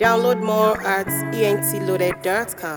Download more at entloaded.com.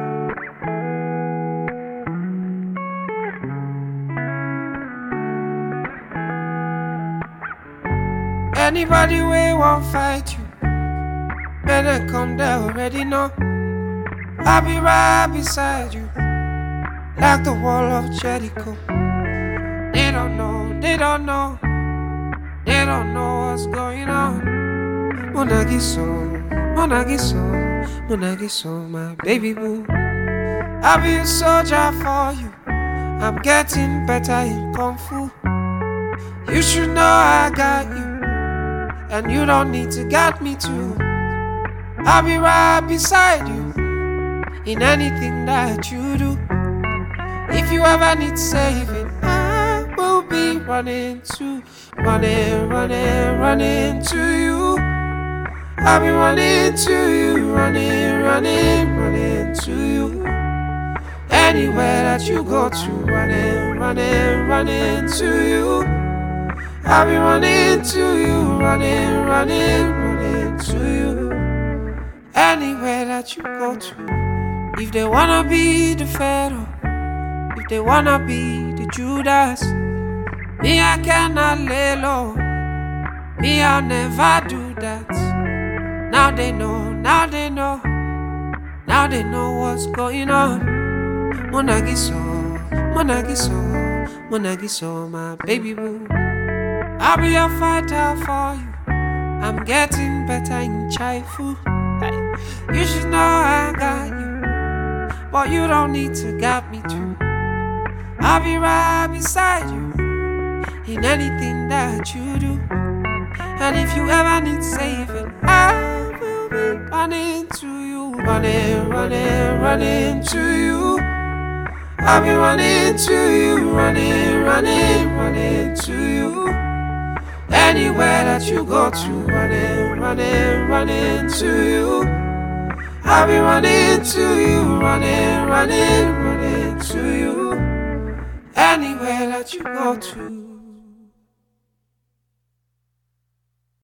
Anybody wey won't fight you, better come there already know. I'll be right beside you, like the wall of Jericho. They don't know, they don't know, they don't know what's going on. Monagiso, Monagiso, Monagiso, my baby boo. I'll be a soldier for you. I'm getting better in Kung Fu. You should know I got you, and you don't need to get me too. I'll be right beside you in anything that you do. If you ever need saving, I will be running to you. I'll be running to you, running to you. Anywhere that you go to, running to you. I'll be running to you, running to you. Anywhere that you go to. If they wanna be the Pharaoh, if they wanna be the Judas, me I cannot lay low. Me I'll never do that. Now they know, now they know, now they know what's going on. Monagiso, Monagiso, Monagiso, my baby boo. I'll be a fighter for you. I'm getting better in Chai Fu. Hey, you should know I got you, but you don't need to get me too. I'll be right beside you in anything that you do. And if you ever need saving, I will be running to you, running to you. I'll be running to you, running to you. Anywhere that you go to, running to you. I'll be running to you, running to you. Anywhere that you go to.